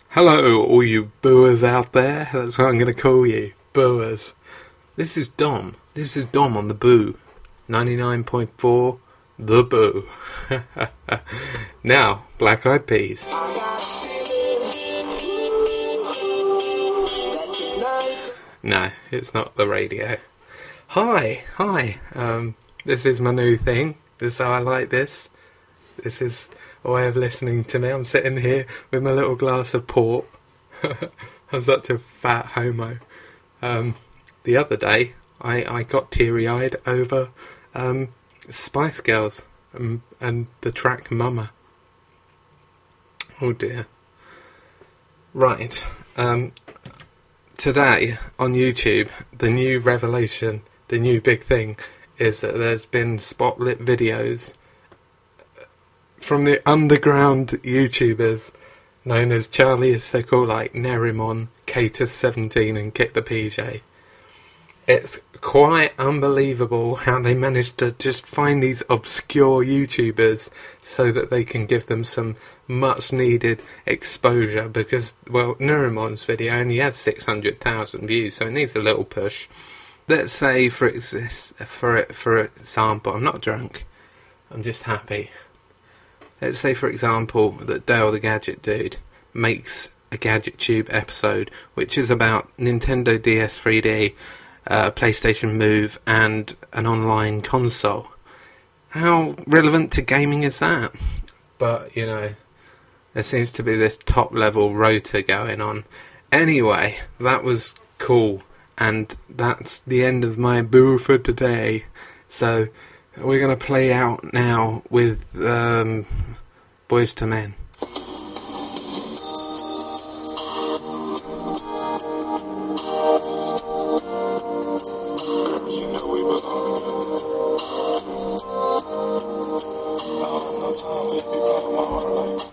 Hello, all you booers out there. That's what I'm going to call you. Booers. This is Dom. This is Dom on the Boo. 99.4 The Boo. Now, Black Eyed Peas. No, it's not the radio. Hi. This is my new thing. This is how I like this. This is a way of listening to me. I'm sitting here with my little glass of port. I'm such a fat homo. The other day, I got teary-eyed over Spice Girls and the track Mama. Oh dear. Right. Today on YouTube, the new revelation, the new big thing, is that there's been spotlit videos from the underground YouTubers known as Charlie Is So Cool, like Nerimon, Catus17 and Kick the PJ. It's quite unbelievable how they managed to just find these obscure YouTubers so that they can give them some much needed exposure, because, well, Nerimon's video only had 600,000 views, so it needs a little push. Let's say, for example, I'm not drunk, I'm just happy. Let's say, for example, that Dale the Gadget Dude makes a Gadget Tube episode, which is about Nintendo DS 3D, PlayStation Move, and an online console. How relevant to gaming is that? But, you know, there seems to be this top-level rota going on. Anyway, that was cool, and that's the end of my boo for today. So, we're going to play out now with Boys to Men.